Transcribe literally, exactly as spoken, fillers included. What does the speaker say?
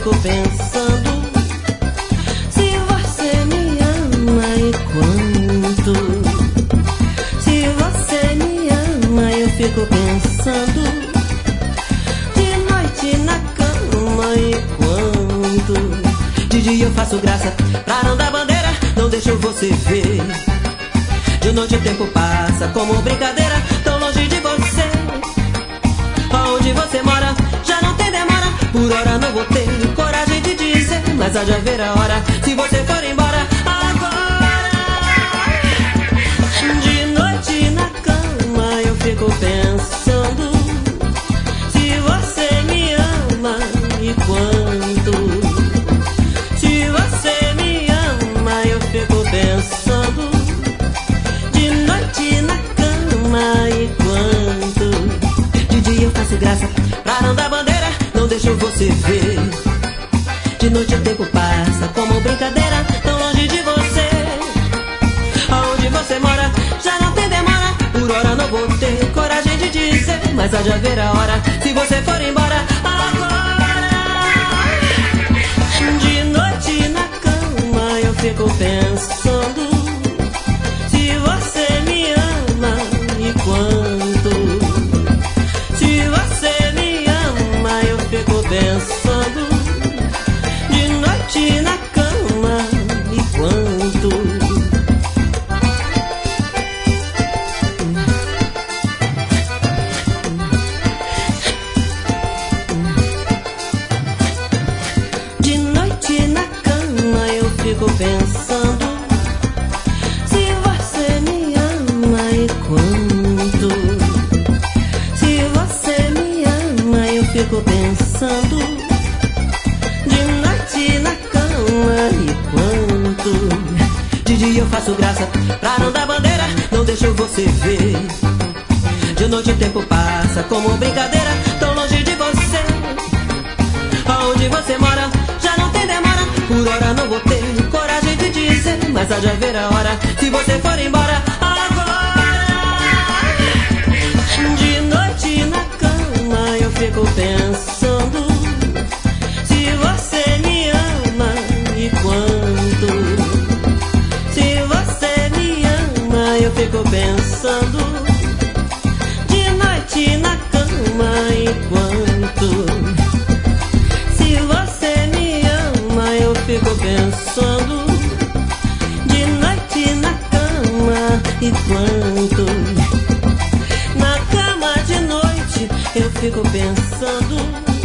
fico pensando. Se você me ama e quanto. Se você me ama, eu fico pensando. De noite na cama e quanto. De dia eu faço graça pra não dar bandeira, não deixo você ver. De noite o tempo passa como brincadeira, tão longe de você. Onde você mora já não tem demora. Por hora não vou ter coragem de dizer, mas há de haver a hora se você for embora agora. De noite na cama eu fico pensando. Se você me ama e quanto. Se você me ama eu fico pensando. De noite na cama e quanto. De dia eu faço graça pra não dar bandeira, não deixo você ver. De noite o tempo passa como brincadeira, tão longe de você. Aonde você mora já não tem demora. Por hora não vou ter coragem de dizer, mas há de haver a hora se você for embora agora. De noite na cama eu fico pensando. Se você me ama e quanto. Se você me ama eu fico pensando. De noite na cama e quanto. De noite na cama eu fico pensando. Se você me ama e quanto. Se você me ama eu fico pensando. De noite na cama e quanto. De dia eu faço graça pra não dar bandeira, não deixo você ver. De noite o tempo passa como brincadeira, tão longe de você. Aonde você mora já não tem demora. Por hora não vou ter coragem de dizer, mas há de haver a hora se você for embora agora. De noite na cama eu fico pensando. Se você me ama e quanto. Se você me ama eu fico pensando. De noite na cama e quanto. Se você me ama eu fico pensando. De noite na cama e quanto. Na cama de noite eu fico pensando.